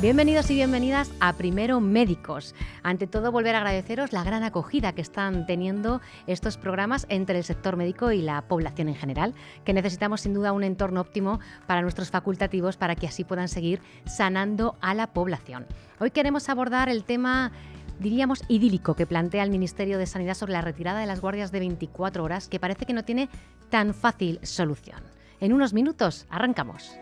Bienvenidos y bienvenidas a Primero Médicos. Ante todo, volver a agradeceros la gran acogida que están teniendo estos programas entre el sector médico y la población en general, que necesitamos sin duda un entorno óptimo para nuestros facultativos para que así puedan seguir sanando a la población. Hoy queremos abordar el tema, diríamos, idílico que plantea el Ministerio de Sanidad sobre la retirada de las guardias de 24 horas, que parece que no tiene tan fácil solución. En unos minutos, arrancamos.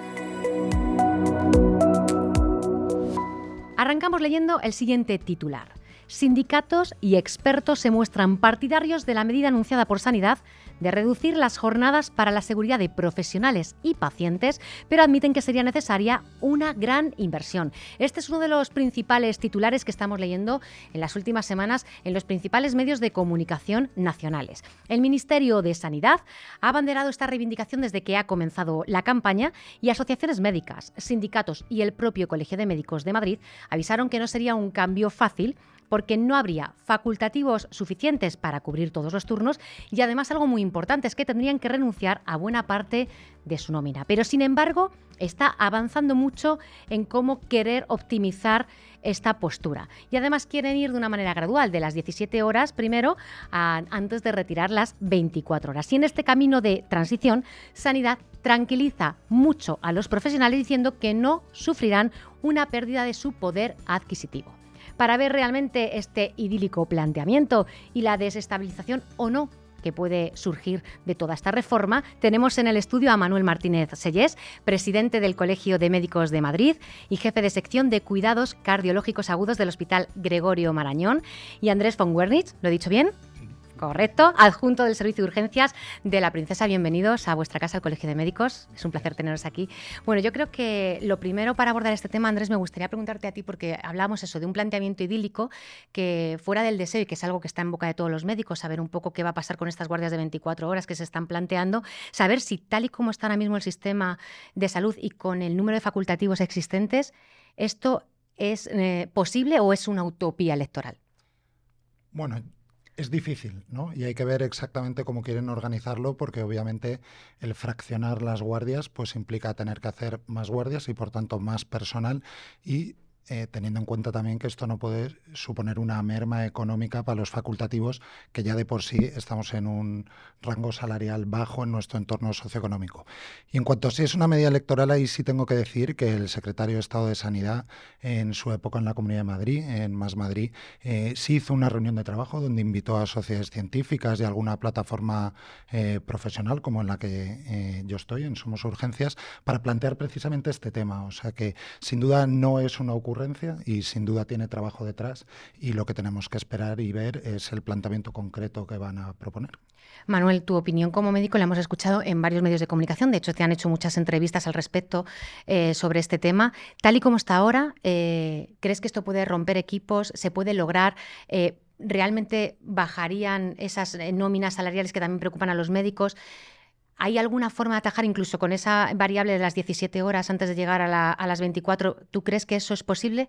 Arrancamos leyendo el siguiente titular. Sindicatos y expertos se muestran partidarios de la medida anunciada por Sanidad de reducir las jornadas para la seguridad de profesionales y pacientes, pero admiten que sería necesaria una gran inversión. Este es uno de los principales titulares que estamos leyendo en las últimas semanas en los principales medios de comunicación nacionales. El Ministerio de Sanidad ha abanderado esta reivindicación desde que ha comenzado la campaña y asociaciones médicas, sindicatos y el propio Colegio de Médicos de Madrid avisaron que no sería un cambio fácil porque no habría facultativos suficientes para cubrir todos los turnos y además algo muy importante es que tendrían que renunciar a buena parte de su nómina. Pero sin embargo está avanzando mucho en cómo querer optimizar esta postura y además quieren ir de una manera gradual, de las 17 horas primero antes de retirar las 24 horas. Y en este camino de transición, Sanidad tranquiliza mucho a los profesionales diciendo que no sufrirán una pérdida de su poder adquisitivo. Para ver realmente este idílico planteamiento y la desestabilización o no que puede surgir de toda esta reforma, tenemos en el estudio a Manuel Martínez Sellés, presidente del Colegio de Médicos de Madrid y jefe de sección de cuidados cardiológicos agudos del Hospital Gregorio Marañón, y Andrés von Wernitz, ¿lo he dicho bien? Correcto, adjunto del Servicio de Urgencias de la Princesa. Bienvenidos a vuestra casa, al Colegio de Médicos. Es un placer teneros aquí. Bueno, yo creo que lo primero para abordar este tema, Andrés, me gustaría preguntarte a ti, porque hablamos eso de un planteamiento idílico que fuera del deseo y que es algo que está en boca de todos los médicos, saber un poco qué va a pasar con estas guardias de 24 horas que se están planteando, saber si tal y como está ahora mismo el sistema de salud y con el número de facultativos existentes, ¿esto es posible o es una utopía electoral? Bueno, es difícil, ¿no? Y hay que ver exactamente cómo quieren organizarlo, porque obviamente el fraccionar las guardias pues implica tener que hacer más guardias y por tanto más personal y teniendo en cuenta también que esto no puede suponer una merma económica para los facultativos, que ya de por sí estamos en un rango salarial bajo en nuestro entorno socioeconómico. Y en cuanto a si es una medida electoral, ahí sí tengo que decir que el secretario de Estado de Sanidad en su época en la Comunidad de Madrid, en Más Madrid, sí hizo una reunión de trabajo donde invitó a sociedades científicas y alguna plataforma profesional como en la que yo estoy, en Somos Urgencias, para plantear precisamente este tema. O sea que sin duda no es una ocurrencia y sin duda tiene trabajo detrás, y lo que tenemos que esperar y ver es el planteamiento concreto que van a proponer. Manuel, tu opinión como médico la hemos escuchado en varios medios de comunicación, de hecho te han hecho muchas entrevistas al respecto sobre este tema. Tal y como está ahora, ¿crees que esto puede romper equipos? ¿Se puede lograr? ¿Realmente bajarían esas nóminas salariales que también preocupan a los médicos? ¿Hay alguna forma de atajar incluso con esa variable de las 17 horas antes de llegar a las 24? ¿Tú crees que eso es posible?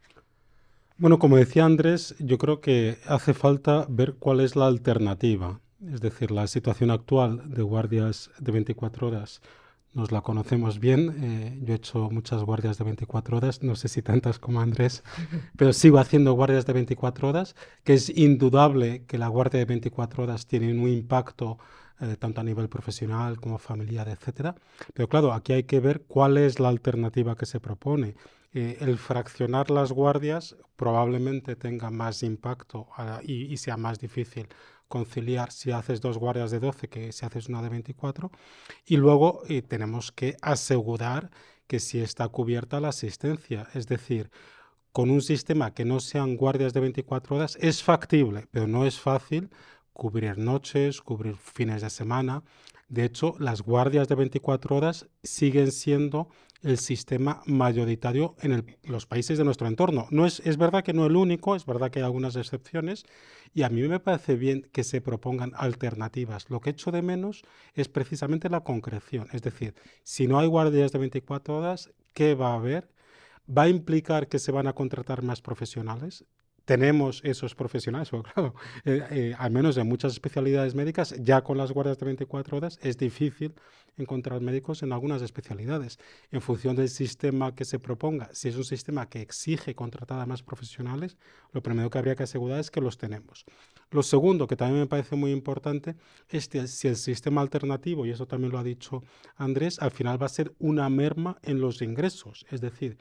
Bueno, como decía Andrés, yo creo que hace falta ver cuál es la alternativa. Es decir, la situación actual de guardias de 24 horas nos la conocemos bien. Yo he hecho muchas guardias de 24 horas, no sé si tantas como Andrés, pero sigo haciendo guardias de 24 horas, que es indudable que la guardia de 24 horas tiene un impacto tanto a nivel profesional como familiar, etcétera. Pero claro, aquí hay que ver cuál es la alternativa que se propone. El fraccionar las guardias probablemente tenga más impacto y sea más difícil conciliar si haces 2 guardias de 12 que si haces una de 24. Y luego tenemos que asegurar que sí está cubierta la asistencia. Es decir, con un sistema que no sean guardias de 24 horas es factible, pero no es fácil cubrir noches, cubrir fines de semana. De hecho, las guardias de 24 horas siguen siendo el sistema mayoritario en los países de nuestro entorno. Es verdad que no el único, es verdad que hay algunas excepciones, y a mí me parece bien que se propongan alternativas. Lo que echo de menos es precisamente la concreción. Es decir, si no hay guardias de 24 horas, ¿qué va a haber? ¿Va a implicar que se van a contratar más profesionales? tenemos esos profesionales, porque claro, al menos en muchas especialidades médicas, ya con las guardias de 24 horas es difícil encontrar médicos en algunas especialidades. En función del sistema que se proponga, si es un sistema que exige contratar a más profesionales, lo primero que habría que asegurar es que los tenemos. Lo segundo, que también me parece muy importante, es que si el sistema alternativo, y eso también lo ha dicho Andrés, al final va a ser una merma en los ingresos, es decir,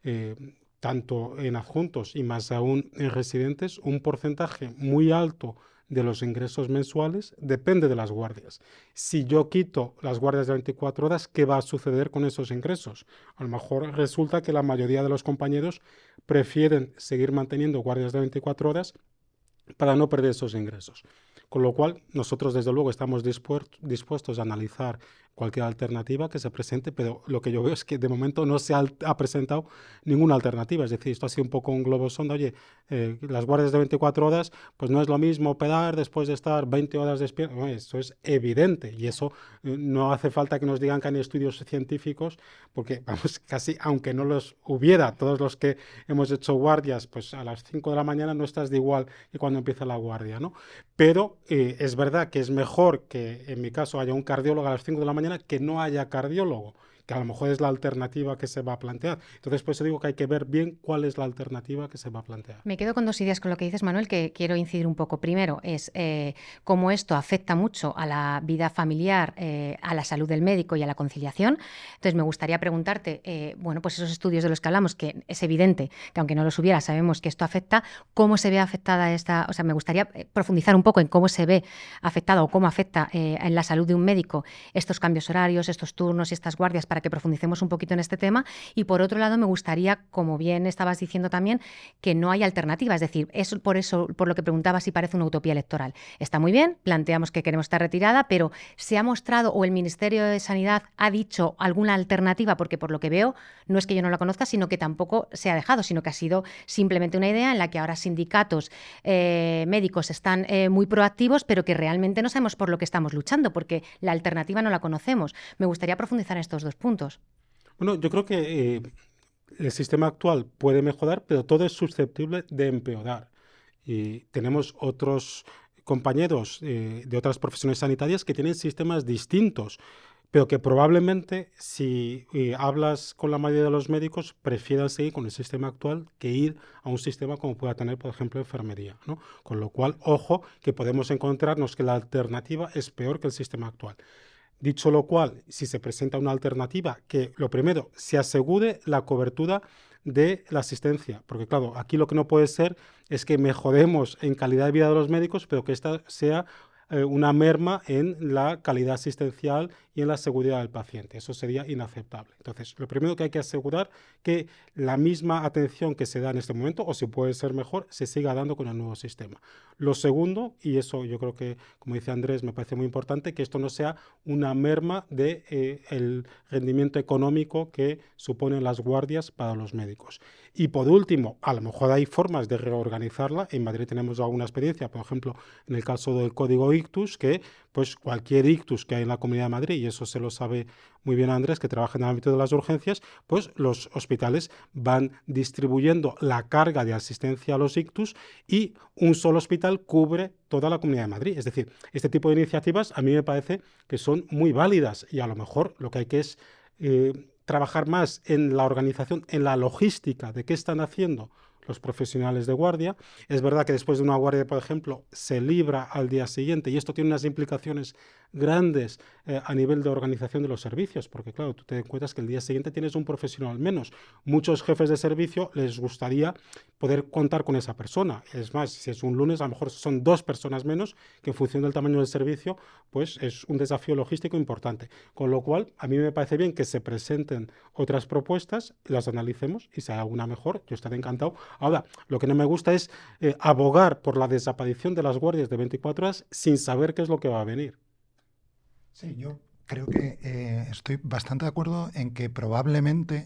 tanto en adjuntos y más aún en residentes, un porcentaje muy alto de los ingresos mensuales depende de las guardias. Si yo quito las guardias de 24 horas, ¿qué va a suceder con esos ingresos? A lo mejor resulta que la mayoría de los compañeros prefieren seguir manteniendo guardias de 24 horas para no perder esos ingresos. Con lo cual, nosotros desde luego estamos dispuestos a analizar cualquier alternativa que se presente, pero lo que yo veo es que de momento no se ha presentado ninguna alternativa. Es decir, esto ha sido un poco un globo sonda. Oye, las guardias de 24 horas, pues no es lo mismo operar después de estar 20 horas despierto. No, eso es evidente y eso no hace falta que nos digan que hay estudios científicos, porque vamos, casi aunque no los hubiera, todos los que hemos hecho guardias, pues a las 5 de la mañana no estás de igual que cuando empieza la guardia, ¿no? Pero es verdad que es mejor que en mi caso haya un cardiólogo a las 5 de la mañana que no haya cardiólogo, que a lo mejor es la alternativa que se va a plantear. Entonces, por eso digo que hay que ver bien cuál es la alternativa que se va a plantear. Me quedo con dos ideas con lo que dices, Manuel, que quiero incidir un poco. Primero, es cómo esto afecta mucho a la vida familiar, a la salud del médico y a la conciliación. Entonces, me gustaría preguntarte, bueno, pues esos estudios de los que hablamos, que es evidente que aunque no los hubiera, sabemos que esto afecta, ¿cómo se ve afectada esta? O sea, me gustaría profundizar un poco en cómo se ve afectada o cómo afecta en la salud de un médico estos cambios horarios, estos turnos y estas guardias, para que profundicemos un poquito en este tema. Y por otro lado, me gustaría, como bien estabas diciendo también, que no hay alternativa. Es decir, es por lo que preguntaba si parece una utopía electoral. Está muy bien, planteamos que queremos estar retirada, pero ¿se ha mostrado o el Ministerio de Sanidad ha dicho alguna alternativa? Porque por lo que veo, no es que yo no la conozca, sino que tampoco se ha dejado, sino que ha sido simplemente una idea en la que ahora sindicatos médicos están muy proactivos, pero que realmente no sabemos por lo que estamos luchando, porque la alternativa no la conocemos. Me gustaría profundizar en estos dos puntos. Bueno, yo creo que el sistema actual puede mejorar, pero todo es susceptible de empeorar. Y tenemos otros compañeros de otras profesiones sanitarias que tienen sistemas distintos, pero que probablemente si hablas con la mayoría de los médicos prefieran seguir con el sistema actual que ir a un sistema como pueda tener, por ejemplo, enfermería, ¿no? Con lo cual, ojo, que podemos encontrarnos que la alternativa es peor que el sistema actual. Dicho lo cual, si se presenta una alternativa, que lo primero, se asegure la cobertura de la asistencia, porque claro, aquí lo que no puede ser es que mejoremos en calidad de vida de los médicos, pero que esta sea una merma en la calidad asistencial y en la seguridad del paciente. Eso sería inaceptable. Entonces, lo primero que hay que asegurar que la misma atención que se da en este momento, o si puede ser mejor, se siga dando con el nuevo sistema. Lo segundo, y eso yo creo que, como dice Andrés, me parece muy importante, que esto no sea una merma del rendimiento económico que suponen las guardias para los médicos. Y por último, a lo mejor hay formas de reorganizarla. En Madrid tenemos alguna experiencia, por ejemplo, en el caso del código ictus, que pues cualquier ictus que hay en la Comunidad de Madrid, y eso se lo sabe muy bien Andrés, que trabaja en el ámbito de las urgencias, pues los hospitales van distribuyendo la carga de asistencia a los ictus y un solo hospital cubre toda la Comunidad de Madrid. Es decir, este tipo de iniciativas a mí me parece que son muy válidas y a lo mejor lo que hay que es trabajar más en la organización, en la logística de qué están haciendo los profesionales de guardia. Es verdad que después de una guardia, por ejemplo, se libra al día siguiente y esto tiene unas implicaciones grandes a nivel de organización de los servicios, porque claro, tú te encuentras que el día siguiente tienes un profesional menos. Muchos jefes de servicio les gustaría poder contar con esa persona. Es más, si es un lunes, a lo mejor son 2 personas menos, que en función del tamaño del servicio, pues es un desafío logístico importante. Con lo cual, a mí me parece bien que se presenten otras propuestas, las analicemos y si hay alguna mejor, yo estaré encantado. Ahora, lo que no me gusta es abogar por la desaparición de las guardias de 24 horas sin saber qué es lo que va a venir. Sí, yo creo que estoy bastante de acuerdo en que probablemente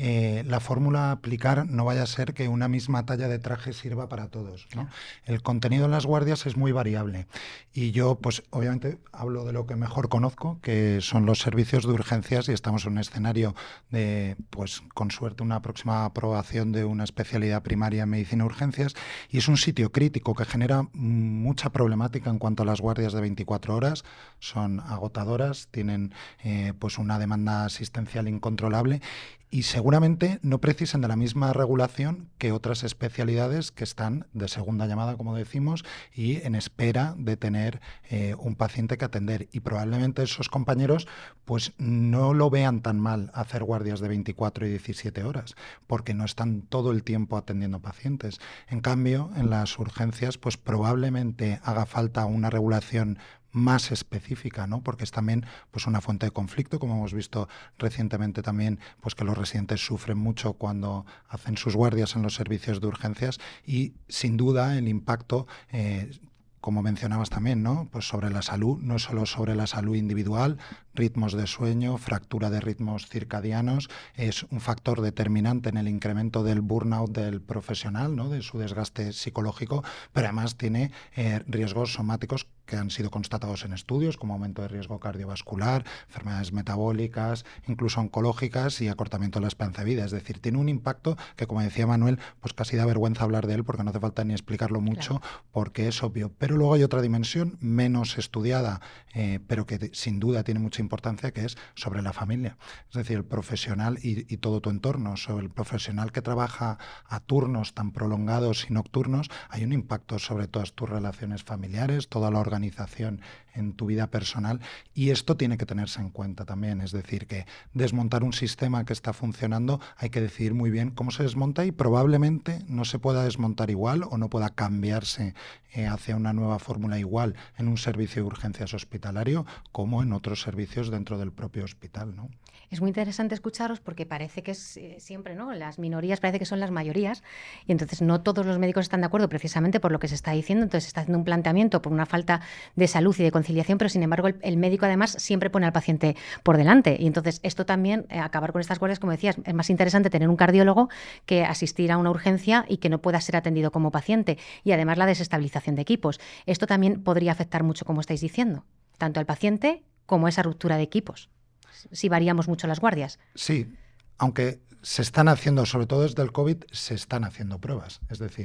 la fórmula a aplicar no vaya a ser que una misma talla de traje sirva para todos, ¿no? El contenido en las guardias es muy variable y yo, pues obviamente hablo de lo que mejor conozco, que son los servicios de urgencias, y estamos en un escenario de, pues con suerte, una próxima aprobación de una especialidad primaria en medicina de urgencias, y es un sitio crítico que genera mucha problemática en cuanto a las guardias de 24 horas. Son agotadoras, tienen pues una demanda asistencial incontrolable y seguramente no precisen de la misma regulación que otras especialidades que están de segunda llamada, como decimos, y en espera de tener un paciente que atender. Y probablemente esos compañeros pues no lo vean tan mal hacer guardias de 24 y 17 horas, porque no están todo el tiempo atendiendo pacientes. En cambio, en las urgencias pues probablemente haga falta una regulación más específica, ¿no? Porque es también pues una fuente de conflicto, como hemos visto recientemente también, pues que los residentes sufren mucho cuando hacen sus guardias en los servicios de urgencias, y sin duda el impacto como mencionabas también, ¿no? Pues sobre la salud, no solo sobre la salud individual, ritmos de sueño, fractura de ritmos circadianos, es un factor determinante en el incremento del burnout del profesional, ¿no? De su desgaste psicológico, pero además tiene riesgos somáticos que han sido constatados en estudios, como aumento de riesgo cardiovascular, enfermedades metabólicas, incluso oncológicas, y acortamiento de la esperanza de vida. Es decir, tiene un impacto que, como decía Manuel, pues casi da vergüenza hablar de él, porque no hace falta ni explicarlo mucho, claro, porque es obvio. Pero luego hay otra dimensión menos estudiada, pero que sin duda tiene mucha importancia, que es sobre la familia. Es decir, el profesional y todo tu entorno. Sobre el profesional que trabaja a turnos tan prolongados y nocturnos, hay un impacto sobre todas tus relaciones familiares, toda la organización en tu vida personal, y esto tiene que tenerse en cuenta también. Es decir, que desmontar un sistema que está funcionando hay que decidir muy bien cómo se desmonta, y probablemente no se pueda desmontar igual o no pueda cambiarse hacia una nueva fórmula igual en un servicio de urgencias hospitalario como en otros servicios dentro del propio hospital, ¿no? Es muy interesante escucharos, porque parece que es siempre, ¿no? Las minorías parece que son las mayorías, y entonces no todos los médicos están de acuerdo precisamente por lo que se está diciendo. Entonces se está haciendo un planteamiento por una falta de salud y de conciliación, pero sin embargo el médico además siempre pone al paciente por delante, y entonces esto también, acabar con estas guardias, como decías, es más interesante tener un cardiólogo que asistir a una urgencia y que no pueda ser atendido como paciente, y además la desestabilización de equipos. Esto también podría afectar mucho, como estáis diciendo, tanto al paciente como a esa ruptura de equipos, si variamos mucho las guardias. Sí, aunque se están haciendo, sobre todo desde el COVID, se están haciendo pruebas. Es decir,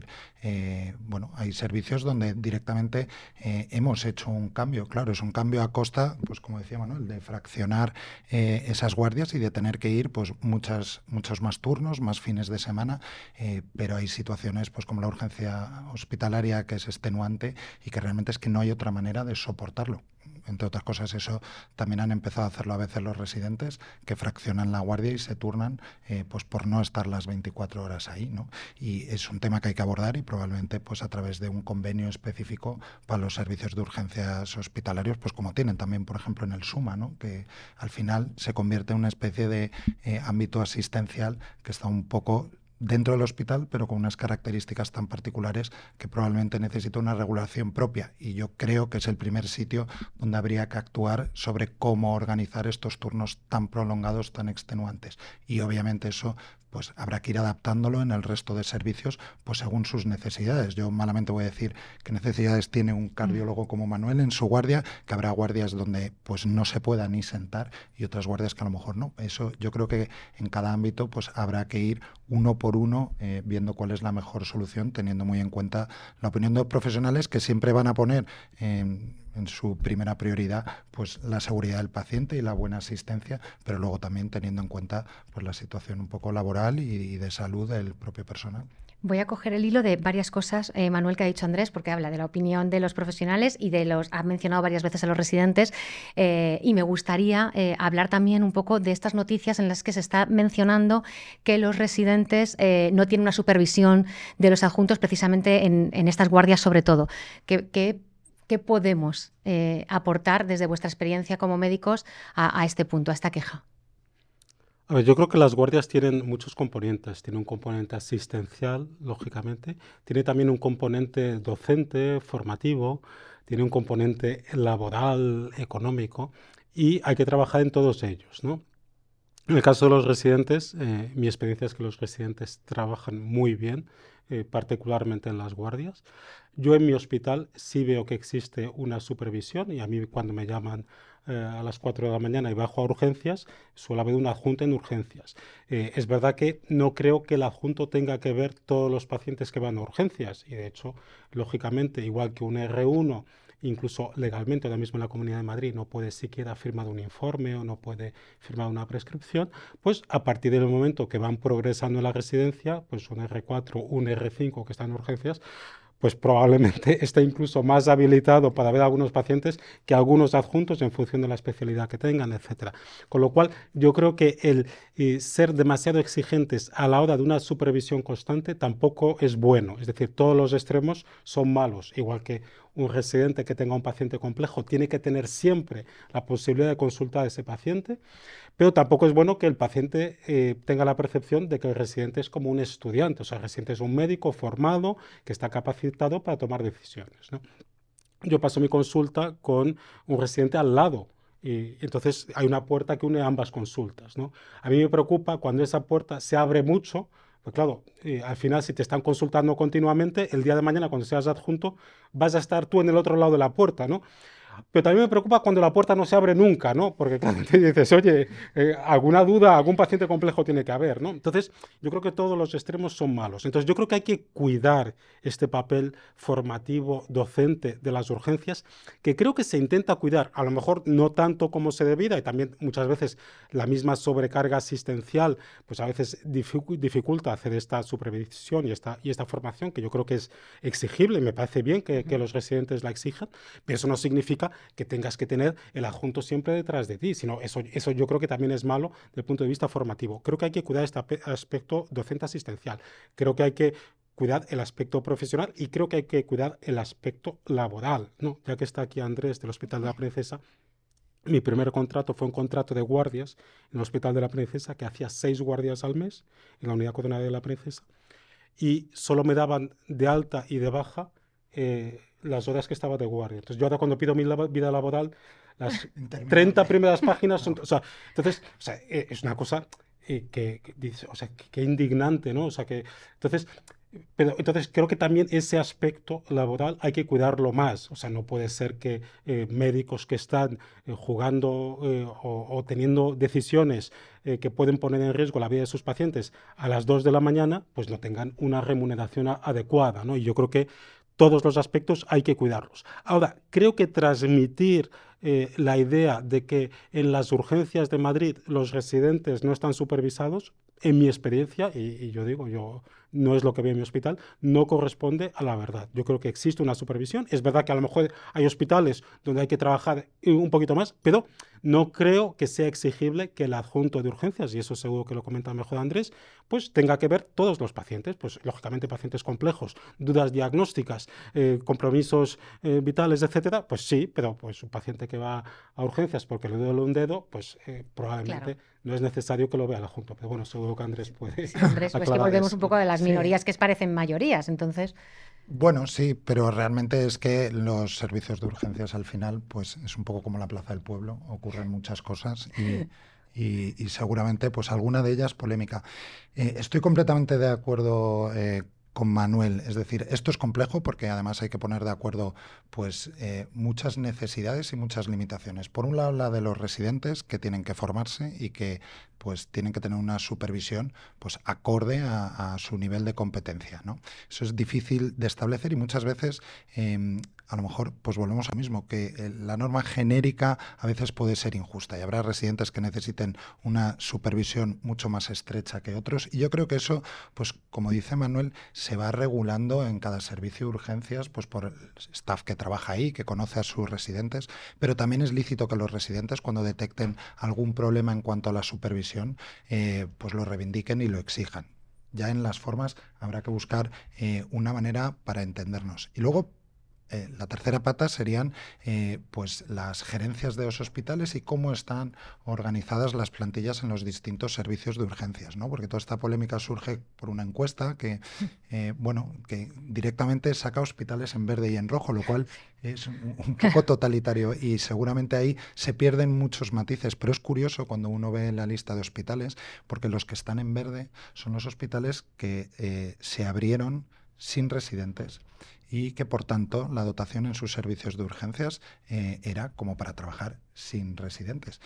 bueno, hay servicios donde directamente hemos hecho un cambio. Claro, es un cambio a costa, pues como decía Manuel, de fraccionar esas guardias y de tener que ir pues muchos más turnos, más fines de semana, pero hay situaciones pues como la urgencia hospitalaria, que es extenuante y que realmente es que no hay otra manera de soportarlo. Entre otras cosas, eso también han empezado a hacerlo a veces los residentes, que fraccionan la guardia y se turnan pues por no estar las 24 horas ahí, ¿no? Y es un tema que hay que abordar, y probablemente pues a través de un convenio específico para los servicios de urgencias hospitalarios, pues como tienen también, por ejemplo, en el SUMA, ¿no? Que al final se convierte en una especie de ámbito asistencial que está un poco dentro del hospital, pero con unas características tan particulares que probablemente necesita una regulación propia, y yo creo que es el primer sitio donde habría que actuar sobre cómo organizar estos turnos tan prolongados, tan extenuantes, y obviamente eso pues habrá que ir adaptándolo en el resto de servicios pues según sus necesidades. Yo malamente voy a decir qué necesidades tiene un cardiólogo como Manuel en su guardia, que habrá guardias donde pues no se pueda ni sentar y otras guardias que a lo mejor no. Eso yo creo que en cada ámbito pues habrá que ir uno por uno viendo cuál es la mejor solución, teniendo muy en cuenta la opinión de los profesionales, que siempre van a poner en su primera prioridad pues la seguridad del paciente y la buena asistencia, pero luego también teniendo en cuenta pues la situación un poco laboral y de salud del propio personal. Voy a coger el hilo de varias cosas, Manuel, que ha dicho Andrés, porque habla de la opinión de los profesionales y ha mencionado varias veces a los residentes, y me gustaría hablar también un poco de estas noticias en las que se está mencionando que los residentes no tienen una supervisión de los adjuntos precisamente en estas guardias, sobre todo. ¿Qué podemos aportar desde vuestra experiencia como médicos a este punto, a esta queja? A ver, yo creo que las guardias tienen muchos componentes. Tiene un componente asistencial, lógicamente. Tiene también un componente docente, formativo. Tiene un componente laboral, económico. y hay que trabajar en todos ellos, ¿no? En el caso de los residentes, mi experiencia es que los residentes trabajan muy bien, particularmente en las guardias. Yo en mi hospital sí veo que existe una supervisión y a mí cuando me llaman a las 4 de la mañana y bajo a urgencias, suele haber un adjunto en urgencias. Es verdad que no creo que el adjunto tenga que ver todos los pacientes que van a urgencias y de hecho, lógicamente, igual que un R1, incluso legalmente, ahora mismo en la Comunidad de Madrid, no puede siquiera firmar un informe o no puede firmar una prescripción, pues a partir del momento que van progresando en la residencia, pues un R4, un R5 que están en urgencias, pues probablemente esté incluso más habilitado para ver a algunos pacientes que algunos adjuntos en función de la especialidad que tengan, etcétera. Con lo cual, yo creo que el ser demasiado exigentes a la hora de una supervisión constante tampoco es bueno. Es decir, todos los extremos son malos, igual que un residente que tenga un paciente complejo tiene que tener siempre la posibilidad de consultar a ese paciente, pero tampoco es bueno que el paciente tenga la percepción de que el residente es como un estudiante, o sea, el residente es un médico formado que está capacitado para tomar decisiones, ¿no? Yo paso mi consulta con un residente al lado y entonces hay una puerta que une ambas consultas, ¿no? A mí me preocupa cuando esa puerta se abre mucho. Pues claro, al final si te están consultando continuamente, el día de mañana cuando seas adjunto vas a estar tú en el otro lado de la puerta, ¿no? Pero también me preocupa cuando la puerta no se abre nunca, ¿no? Porque claro, te dices, oye, alguna duda, algún paciente complejo tiene que haber, ¿no? Entonces, yo creo que todos los extremos son malos. Entonces, yo creo que hay que cuidar este papel formativo, docente de las urgencias, que creo que se intenta cuidar, a lo mejor no tanto como se debiera, y también muchas veces la misma sobrecarga asistencial, pues a veces dificulta hacer esta supervisión y esta formación, que yo creo que es exigible, y me parece bien que los residentes la exijan, pero eso no significa que tengas que tener el adjunto siempre detrás de ti, sino eso yo creo que también es malo desde el punto de vista formativo. Creo que hay que cuidar este aspecto docente asistencial, creo que hay que cuidar el aspecto profesional y creo que hay que cuidar el aspecto laboral, ¿no? Ya que está aquí Andrés del Hospital de la Princesa, mi primer contrato fue un contrato de guardias en el Hospital de la Princesa que hacía 6 guardias al mes en la unidad coordinada de la Princesa y solo me daban de alta y de baja las horas que estaba de guardia. Entonces yo ahora cuando pido mi vida laboral, las 30 primeras páginas son... O sea, entonces, es una cosa que indignante, ¿no? O sea, que... Pero entonces creo que también ese aspecto laboral hay que cuidarlo más. O sea, no puede ser que médicos que están jugando o teniendo decisiones que pueden poner en riesgo la vida de sus pacientes a las 2 de la mañana, pues no tengan una remuneración adecuada, ¿no? Y yo creo que todos los aspectos hay que cuidarlos. Ahora, creo que transmitir la idea de que en las urgencias de Madrid los residentes no están supervisados, en mi experiencia, y yo digo, no es lo que veo en mi hospital, no corresponde a la verdad. Yo creo que existe una supervisión. Es verdad que a lo mejor hay hospitales donde hay que trabajar un poquito más, pero no creo que sea exigible que el adjunto de urgencias, y eso seguro que lo comenta mejor Andrés, pues tenga que ver todos los pacientes, pues lógicamente pacientes complejos, dudas diagnósticas, compromisos vitales, etcétera, pues sí, pero pues un paciente que va a urgencias porque le duele un dedo, pues probablemente Claro. no es necesario que lo vea el adjunto. Pero bueno, seguro que Andrés puede Sí, Andrés, pues que volvemos un poco a las Sí. minorías que parecen mayorías, entonces... Bueno, sí, pero realmente es que los servicios de urgencias al final, pues es un poco como la Plaza del Pueblo, ocurren muchas cosas y seguramente pues alguna de ellas polémica. Estoy completamente de acuerdo con Manuel, es decir, esto es complejo porque además hay que poner de acuerdo pues muchas necesidades y muchas limitaciones. Por un lado, la de los residentes que tienen que formarse y que pues tienen que tener una supervisión pues acorde a su nivel de competencia, ¿no? Eso es difícil de establecer y muchas veces a lo mejor pues volvemos al mismo, que la norma genérica a veces puede ser injusta y habrá residentes que necesiten una supervisión mucho más estrecha que otros y yo creo que eso, pues como dice Manuel, se va regulando en cada servicio de urgencias pues por el staff que trabaja ahí, que conoce a sus residentes, pero también es lícito que los residentes cuando detecten algún problema en cuanto a la supervisión pues lo reivindiquen y lo exijan. Ya en las formas habrá que buscar una manera para entendernos. Y luego, la tercera pata serían pues las gerencias de los hospitales y cómo están organizadas las plantillas en los distintos servicios de urgencias, ¿no? Porque toda esta polémica surge por una encuesta que directamente saca hospitales en verde y en rojo, lo cual es un poco totalitario y seguramente ahí se pierden muchos matices, pero es curioso cuando uno ve la lista de hospitales, porque los que están en verde son los hospitales que se abrieron sin residentes y que, por tanto, la dotación en sus servicios de urgencias era como para trabajar sin residentes.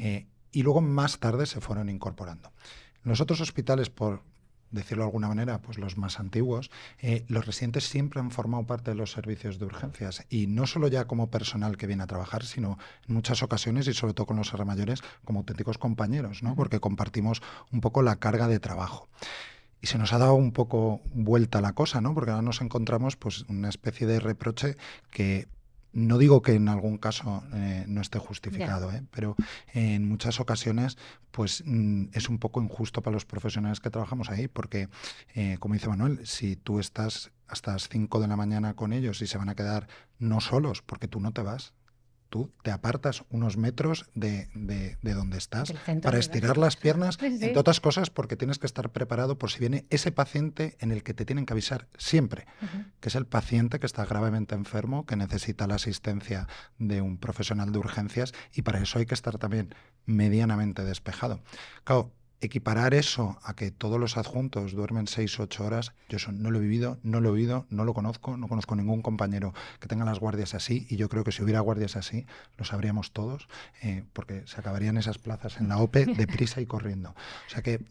Y luego, más tarde, se fueron incorporando. Los otros hospitales, por decirlo de alguna manera, pues los más antiguos, los residentes siempre han formado parte de los servicios de urgencias, y no solo ya como personal que viene a trabajar, sino en muchas ocasiones, y sobre todo con los mayores, como auténticos compañeros, ¿no? Porque compartimos un poco la carga de trabajo. Y se nos ha dado un poco vuelta la cosa, ¿no? Porque ahora nos encontramos pues una especie de reproche que no digo que en algún caso no esté justificado, pero en muchas ocasiones pues es un poco injusto para los profesionales que trabajamos ahí, porque como dice Manuel, si tú estás hasta las 5 de la mañana con ellos y se van a quedar no solos, porque tú no te vas, tú te apartas unos metros de donde estás para estirar las piernas, entre otras cosas porque tienes que estar preparado por si viene ese paciente en el que te tienen que avisar siempre, que es el paciente que está gravemente enfermo, que necesita la asistencia de un profesional de urgencias, y para eso hay que estar también medianamente despejado. Claro, equiparar eso a que todos los adjuntos duermen 6 o 8 horas, yo eso no lo he vivido, no lo he oído, no lo conozco, no conozco ningún compañero que tenga las guardias así, y yo creo que si hubiera guardias así, lo sabríamos todos, porque se acabarían esas plazas en la OPE deprisa y corriendo. O sea que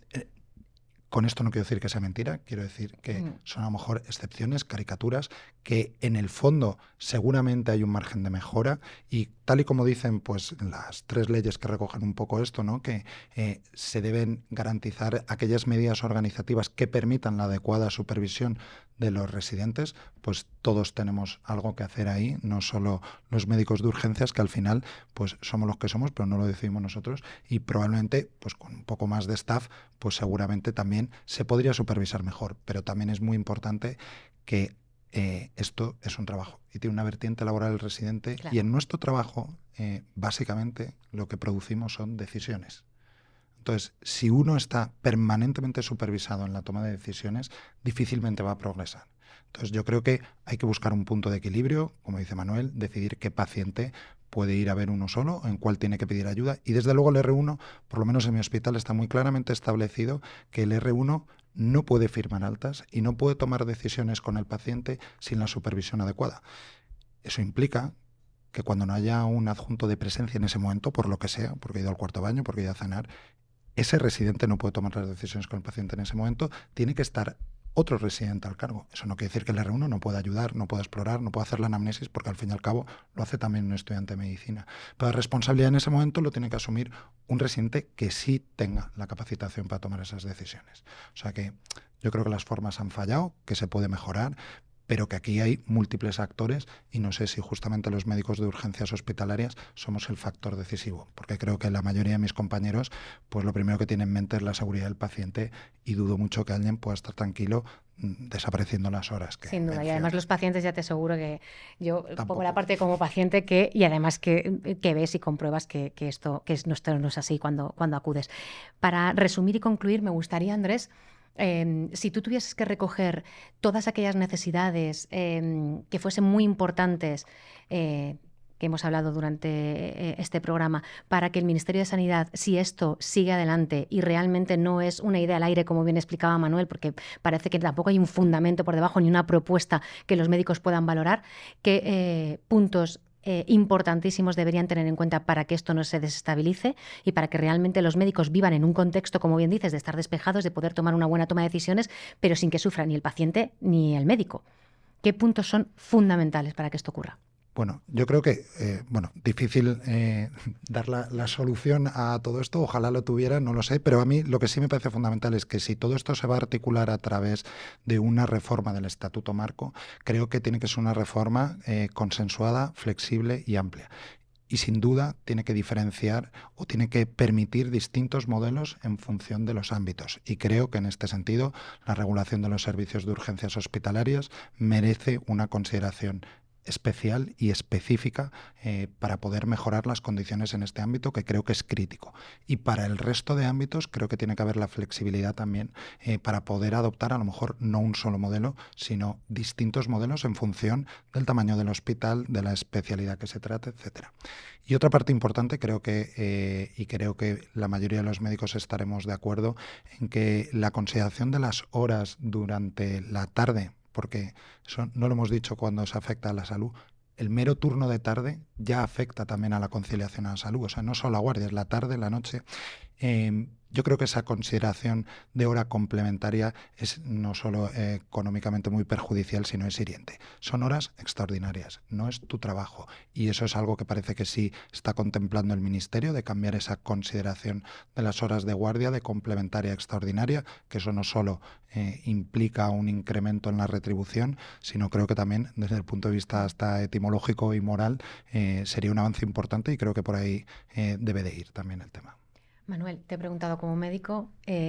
con esto no quiero decir que sea mentira, quiero decir que son a lo mejor excepciones, caricaturas, que en el fondo seguramente hay un margen de mejora, y tal y como dicen pues las 3 leyes que recogen un poco esto, ¿no? Que se deben garantizar aquellas medidas organizativas que permitan la adecuada supervisión de los residentes, pues todos tenemos algo que hacer ahí, no solo los médicos de urgencias, que al final pues somos los que somos, pero no lo decidimos nosotros, y probablemente pues con un poco más de staff pues seguramente también se podría supervisar mejor, pero también es muy importante que esto es un trabajo y tiene una vertiente laboral del residente, claro. Y en nuestro trabajo básicamente lo que producimos son decisiones. Entonces, si uno está permanentemente supervisado en la toma de decisiones, difícilmente va a progresar. Entonces, yo creo que hay que buscar un punto de equilibrio, como dice Manuel, decidir qué paciente puede ir a ver uno solo, en cuál tiene que pedir ayuda. Y desde luego el R1, por lo menos en mi hospital, está muy claramente establecido que el R1 no puede firmar altas y no puede tomar decisiones con el paciente sin la supervisión adecuada. Eso implica que cuando no haya un adjunto de presencia en ese momento, por lo que sea, porque ha ido al cuarto baño, porque ha ido a cenar, ese residente no puede tomar las decisiones con el paciente en ese momento, tiene que estar otro residente al cargo. Eso no quiere decir que el R1 no pueda ayudar, no pueda explorar, no pueda hacer la anamnesis, porque al fin y al cabo lo hace también un estudiante de medicina. Pero la responsabilidad en ese momento lo tiene que asumir un residente que sí tenga la capacitación para tomar esas decisiones. O sea que yo creo que las formas han fallado, que se puede mejorar, pero que aquí hay múltiples actores, y no sé si justamente los médicos de urgencias hospitalarias somos el factor decisivo, porque creo que la mayoría de mis compañeros pues lo primero que tienen en mente es la seguridad del paciente, y dudo mucho que alguien pueda estar tranquilo desapareciendo las horas. Sin duda, y además los pacientes, ya te aseguro que yo pongo la parte como paciente y además que ves y compruebas que esto no es así cuando acudes. Para resumir y concluir, me gustaría, Andrés, si tú tuvieses que recoger todas aquellas necesidades que fuesen muy importantes, que hemos hablado durante este programa, para que el Ministerio de Sanidad, si esto sigue adelante y realmente no es una idea al aire, como bien explicaba Manuel, porque parece que tampoco hay un fundamento por debajo ni una propuesta que los médicos puedan valorar, ¿qué puntos importantísimos deberían tener en cuenta para que esto no se desestabilice y para que realmente los médicos vivan en un contexto, como bien dices, de estar despejados, de poder tomar una buena toma de decisiones, pero sin que sufra ni el paciente ni el médico? ¿Qué puntos son fundamentales para que esto ocurra? Bueno, yo creo que, difícil dar la solución a todo esto, ojalá lo tuviera, no lo sé, pero a mí lo que sí me parece fundamental es que si todo esto se va a articular a través de una reforma del Estatuto Marco, creo que tiene que ser una reforma consensuada, flexible y amplia. Y sin duda tiene que diferenciar o tiene que permitir distintos modelos en función de los ámbitos. Y creo que en este sentido la regulación de los servicios de urgencias hospitalarias merece una consideración especial y específica para poder mejorar las condiciones en este ámbito, que creo que es crítico. Y para el resto de ámbitos creo que tiene que haber la flexibilidad también para poder adoptar a lo mejor no un solo modelo, sino distintos modelos en función del tamaño del hospital, de la especialidad que se trate, etcétera. Y otra parte importante, creo que la mayoría de los médicos estaremos de acuerdo en que la consideración de las horas durante la tarde, porque eso no lo hemos dicho cuando se afecta a la salud, el mero turno de tarde ya afecta también a la conciliación a la salud, o sea, no solo a guardias, la tarde, la noche. Yo creo que esa consideración de hora complementaria es no solo económicamente muy perjudicial, sino es hiriente. Son horas extraordinarias, no es tu trabajo. Y eso es algo que parece que sí está contemplando el Ministerio, de cambiar esa consideración de las horas de guardia de complementaria a extraordinaria, que eso no solo implica un incremento en la retribución, sino creo que también desde el punto de vista hasta etimológico y moral sería un avance importante, y creo que por ahí debe de ir también el tema. Manuel, te he preguntado como médico,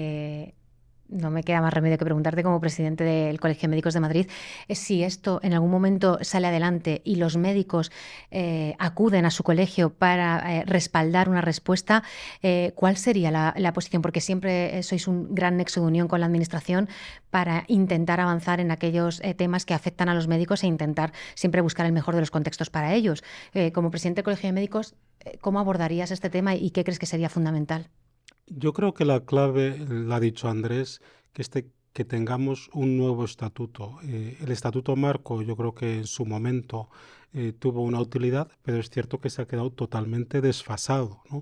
no me queda más remedio que preguntarte como presidente del Colegio de Médicos de Madrid, si esto en algún momento sale adelante y los médicos acuden a su colegio para respaldar una respuesta, ¿cuál sería la posición? Porque siempre sois un gran nexo de unión con la Administración para intentar avanzar en aquellos temas que afectan a los médicos e intentar siempre buscar el mejor de los contextos para ellos. Como presidente del Colegio de Médicos, ¿cómo abordarías este tema y qué crees que sería fundamental? Yo creo que la clave, la ha dicho Andrés, que tengamos un nuevo estatuto. El estatuto marco, yo creo que en su momento tuvo una utilidad, pero es cierto que se ha quedado totalmente desfasado, ¿no?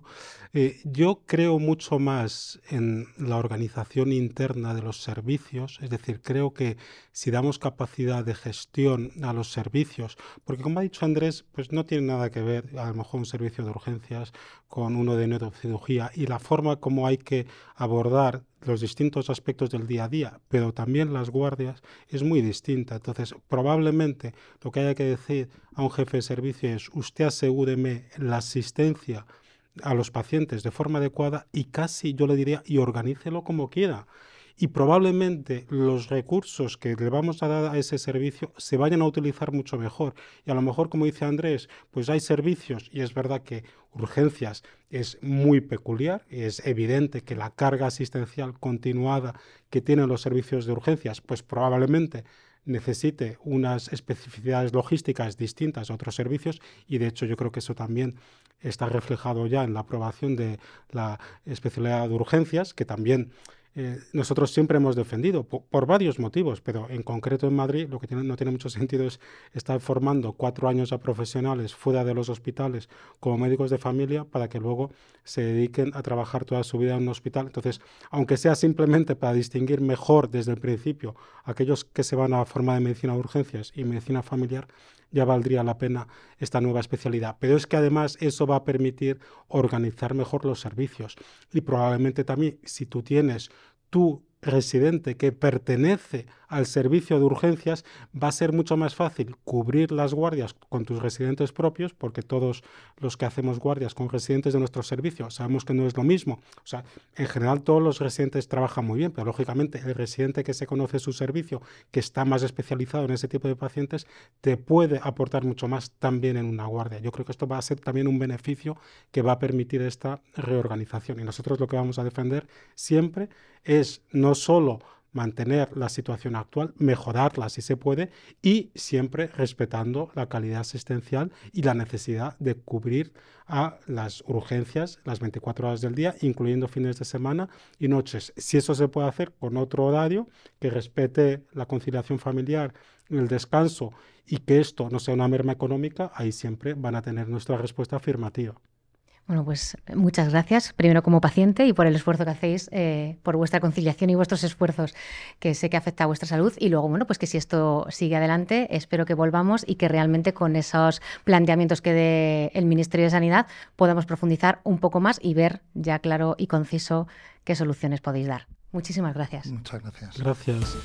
Yo creo mucho más en la organización interna de los servicios, es decir, creo que si damos capacidad de gestión a los servicios, porque como ha dicho Andrés, pues no tiene nada que ver a lo mejor un servicio de urgencias con uno de neurocirugía, y la forma como hay que abordar los distintos aspectos del día a día, pero también las guardias, es muy distinta. Entonces, probablemente lo que haya que decir a un jefe de servicio es: usted asegúreme la asistencia a los pacientes de forma adecuada, y casi yo le diría, y organícelo como quiera. Y probablemente los recursos que le vamos a dar a ese servicio se vayan a utilizar mucho mejor. Y a lo mejor, como dice Andrés, pues hay servicios, y es verdad que urgencias es muy peculiar, y es evidente que la carga asistencial continuada que tienen los servicios de urgencias, pues probablemente necesite unas especificidades logísticas distintas a otros servicios, y de hecho yo creo que eso también está reflejado ya en la aprobación de la especialidad de urgencias, que también nosotros siempre hemos defendido por varios motivos, pero en concreto en Madrid lo que no tiene mucho sentido es estar formando 4 años a profesionales fuera de los hospitales como médicos de familia para que luego se dediquen a trabajar toda su vida en un hospital. Entonces, aunque sea simplemente para distinguir mejor desde el principio aquellos que se van a formar de medicina de urgencias y medicina familiar, ya valdría la pena esta nueva especialidad. Pero es que además eso va a permitir organizar mejor los servicios, y probablemente también, si tú tienes tu residente que pertenece al servicio de urgencias, va a ser mucho más fácil cubrir las guardias con tus residentes propios, porque todos los que hacemos guardias con residentes de nuestro servicio sabemos que no es lo mismo. O sea, en general todos los residentes trabajan muy bien, pero lógicamente el residente que se conoce su servicio, que está más especializado en ese tipo de pacientes, te puede aportar mucho más también en una guardia. Yo creo que esto va a ser también un beneficio que va a permitir esta reorganización, y nosotros lo que vamos a defender siempre es no solo mantener la situación actual, mejorarla si se puede, y siempre respetando la calidad asistencial y la necesidad de cubrir a las urgencias las 24 horas del día, incluyendo fines de semana y noches. Si eso se puede hacer con otro horario que respete la conciliación familiar, el descanso, y que esto no sea una merma económica, ahí siempre van a tener nuestra respuesta afirmativa. Bueno, pues muchas gracias, primero como paciente y por el esfuerzo que hacéis, por vuestra conciliación y vuestros esfuerzos, que sé que afecta a vuestra salud. Y luego, bueno, pues que si esto sigue adelante, espero que volvamos y que realmente con esos planteamientos que dé el Ministerio de Sanidad podamos profundizar un poco más y ver ya claro y conciso qué soluciones podéis dar. Muchísimas gracias. Muchas gracias. Gracias.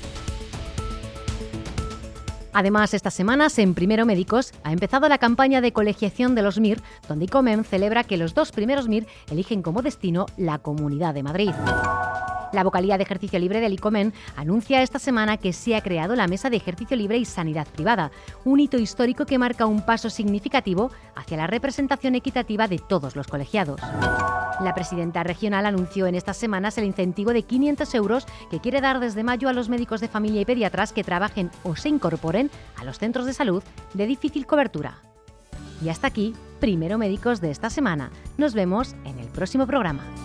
Además, estas semanas en Primero Médicos ha empezado la campaña de colegiación de los MIR, donde ICOMEM celebra que los 2 primeros MIR eligen como destino la Comunidad de Madrid. La vocalía de Ejercicio Libre del ICOMEN anuncia esta semana que se ha creado la Mesa de Ejercicio Libre y Sanidad Privada, un hito histórico que marca un paso significativo hacia la representación equitativa de todos los colegiados. La presidenta regional anunció en estas semanas el incentivo de 500 euros que quiere dar desde mayo a los médicos de familia y pediatras que trabajen o se incorporen a los centros de salud de difícil cobertura. Y hasta aquí, Primero Médicos de esta semana. Nos vemos en el próximo programa.